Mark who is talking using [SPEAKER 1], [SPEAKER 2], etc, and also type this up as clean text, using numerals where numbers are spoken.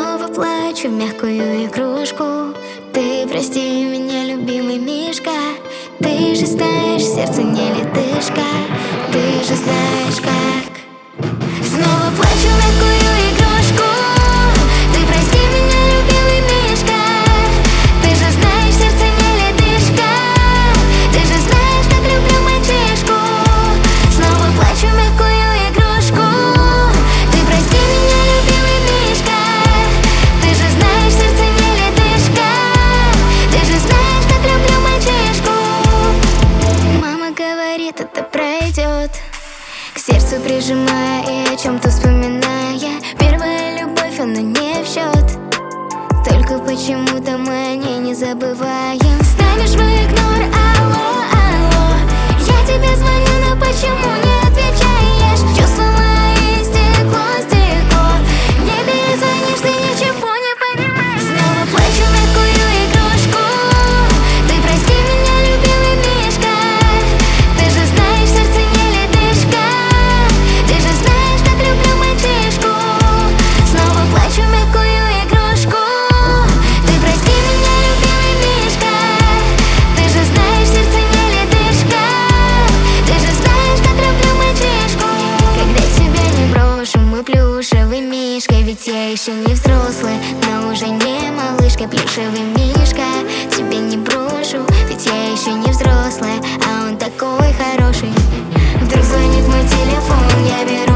[SPEAKER 1] Снова плачу в мягкую игрушку. Ты прости меня, любимый мишка. Ты же знаешь, сердце не ледышка. Ты же знаешь как. Снова плачу в мягкую игрушку. Ты прости меня, любимый мишка. Ты же знаешь, сердце не ледышка. Ты же знаешь, как люблю мальчишку. Снова плачу в мягкую игрушку. Ты прости меня, любимый мишка. Ты же знаешь, сердце не ледышка. Ты же знаешь, как люблю мальчишку. Мама говорит, это пройдет. К сердцу прижимая и о чем-то вспоминая. Первая любовь, она не в счет. Только почему-то мы о ней не забываем. Ставишь в игнор, алло, алло. Я тебе звоню, но почему не отвечаешь? Чувства мои стекло, стекло. Не перезвонишь, ты ничего не понимаешь. Снова плачу в мягкую игрушку. Ты прости меня, любимый мишка. Ты же знаешь, сердце не ледышка. Ты же знаешь, как люблю мальчишку. Снова плачу в мягкую игрушку. Ты прости меня, любимый мишка. Ты же знаешь, сердце не ледышка. Ты же знаешь, как люблю мальчишку. Когда тебя не брошу, мы плюшевый мишка. Ведь я еще не взрослый, но уже не малышка. Плюшевый мишка, тебя не брошу. Ведь я еще не взрослая, а он такой хороший. Вдруг звонит мой телефон, я беру